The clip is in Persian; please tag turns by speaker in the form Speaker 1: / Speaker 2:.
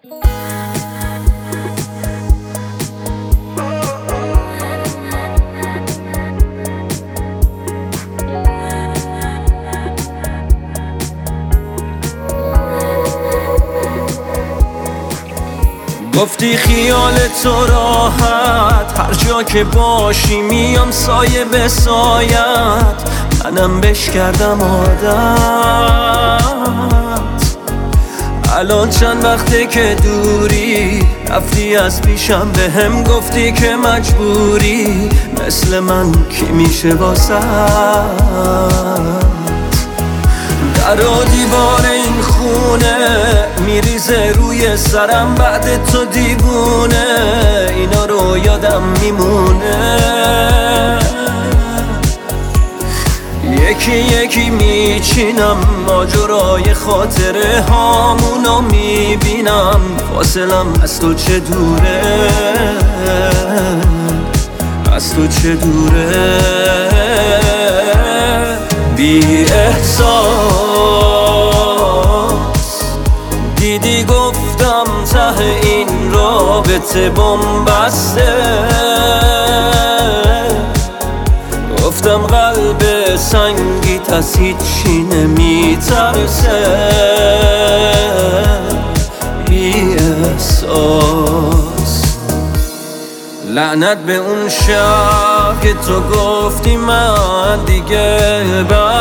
Speaker 1: گفتی خیال تو راحت، هر جا که باشی میام سایه به سایت. منم بش کردم عادت، الان چند وقته که دوری، رفتی از پیشم به هم گفتی که مجبوری. مثل من کی میشه واسه در و دیوار این خونه میریزه روی سرم بعد تو دیوونه. اینا رو یادم میمونه، یکی یکی میچینم ماجرای خاطره هامونو میبینم. فاصلم از تو چه دوره، از تو چه دوره. بی احساس دیدی گفتم ته این رابطه بن‌بسته. گفتم قلب سنگیت از هیچی نمیترسه. بی احساس لعنت به اون شب که تو گفتی من دیگه